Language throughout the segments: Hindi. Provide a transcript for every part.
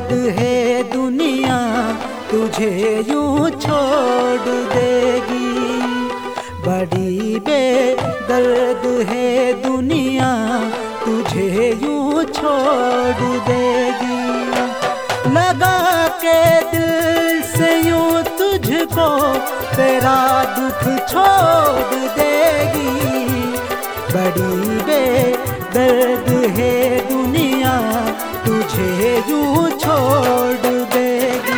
दर्द है दुनिया तुझे यूं छोड़ देगी। बड़ी बेदर्द है दुनिया तुझे यूं छोड़ देगी। लगा के दिल से यूं तुझको तेरा दुख छोड़ देगी। बड़ी बेदर्द है दुनिया तुझे यूं छोड़ देगी।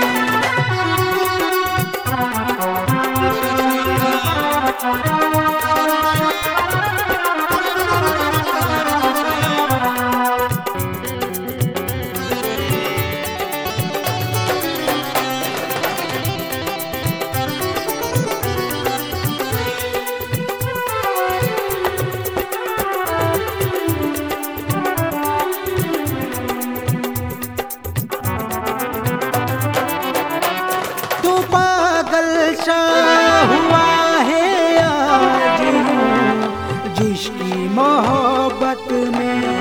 हुआ है आज जिसकी मोहब्बत में,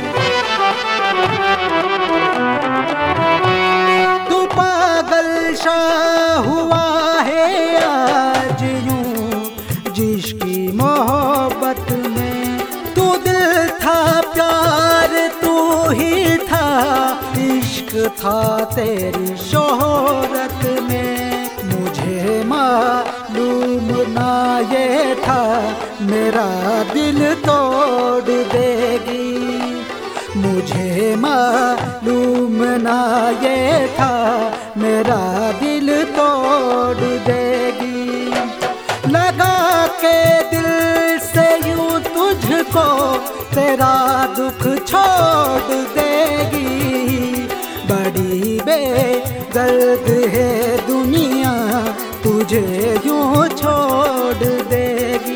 तू पागल सा हुआ है आज यूं जिसकी मोहब्बत में। तू दिल था प्यार तू ही था, इश्क था तेरी शोहरत में। मुझे मालूम ना ये था मेरा दिल तोड़ देगी। मुझे मालूम ना ये था मेरा दिल तोड़ देगी। लगा के दिल से यूं तुझको तेरा दुख छोड़ देगी। बड़ी बेदर्द है दुनिया तुझे यूं छोड़ देगी।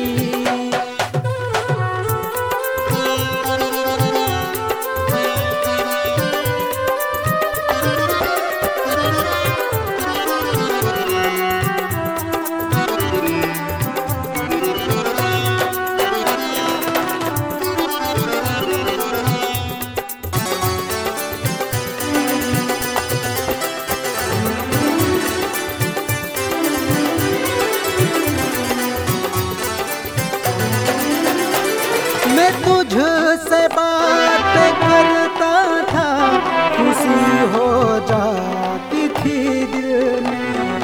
मैं तुझसे बात करता था, खुशी हो जाती थी दिल में।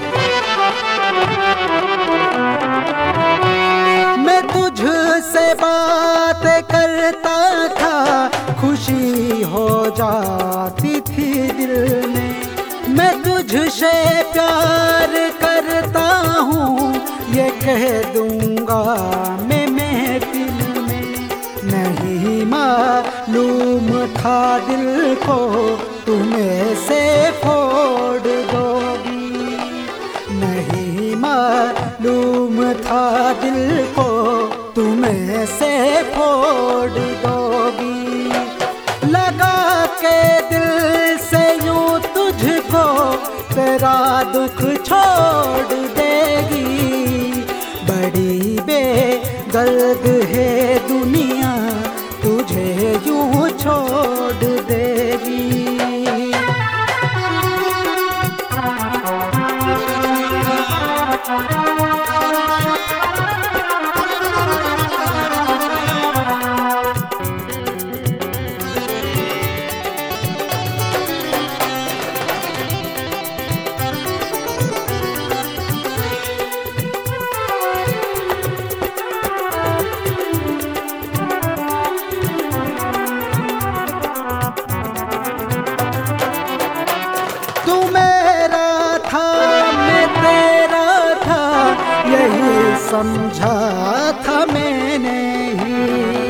मैं तुझसे बात करता था, खुशी हो जाती थी दिल में। मैं तुझसे प्यार करता हूँ ये कह दूंगा मैं दिल में। नहीं मालूम था दिल को तुम्हें से फोड़ दोगी। नहीं मालूम था दिल को तुम्हें से फोड़ दोगी। लगा के दिल से यूं तुझको तेरा दुख छोड़ देगी। बड़ी बेदर्द है दुनिया तुझे यूं छोड़ देगी। तू मेरा था मैं तेरा था यही समझा था मैंने ही।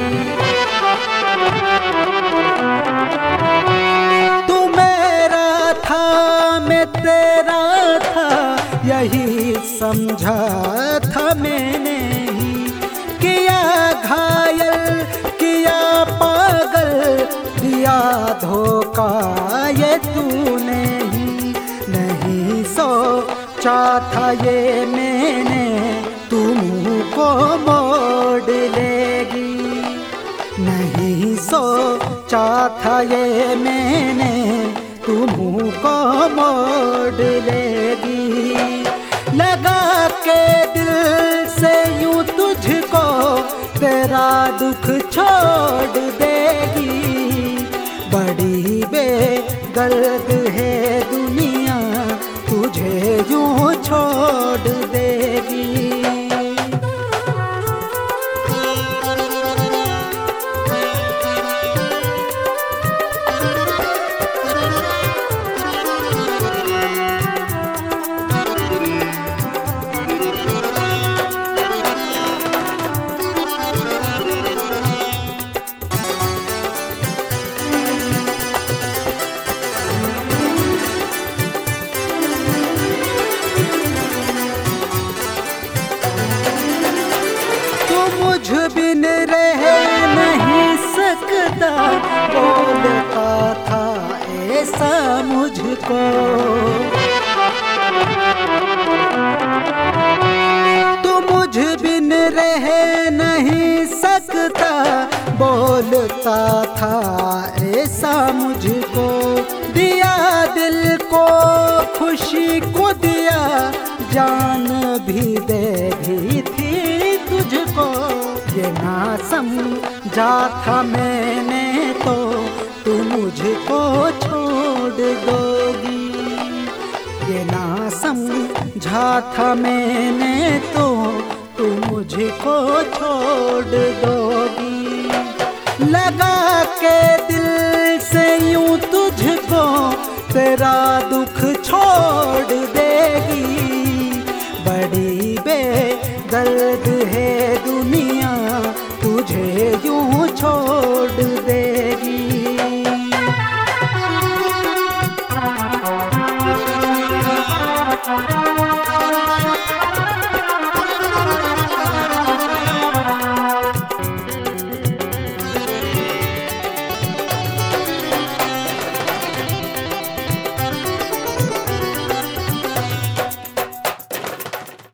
तू मेरा था मैं तेरा था यही समझा था मैंने ही। किया घायल किया पागल दिया धोखा ये तूने ही। नहीं सोचा था ये मैंने तुमको मोड़ लेगी। नहीं सोचा था ये मैंने तू मुँह को मोड़ लेगी। लगा के दिल से यूं तुझको तेरा दुख छोड़ देगी। बड़ी बेदर्द है दुनिया तुझे यूं छोड़ देगी। मुझ बिन रह नहीं सकता बोलता था ऐसा मुझको। तू मुझ बिन रह नहीं सकता बोलता था ऐसा मुझको। दिया दिल को खुशी को दिया जान भी दे दी थी तुझको। ये ना समझा था मैंने तो तू मुझको छोड़ दोगी। ये ना समझा था मैंने तो तू मुझको छोड़ दोगी। लगा के दिल से यूं तुझको तेरा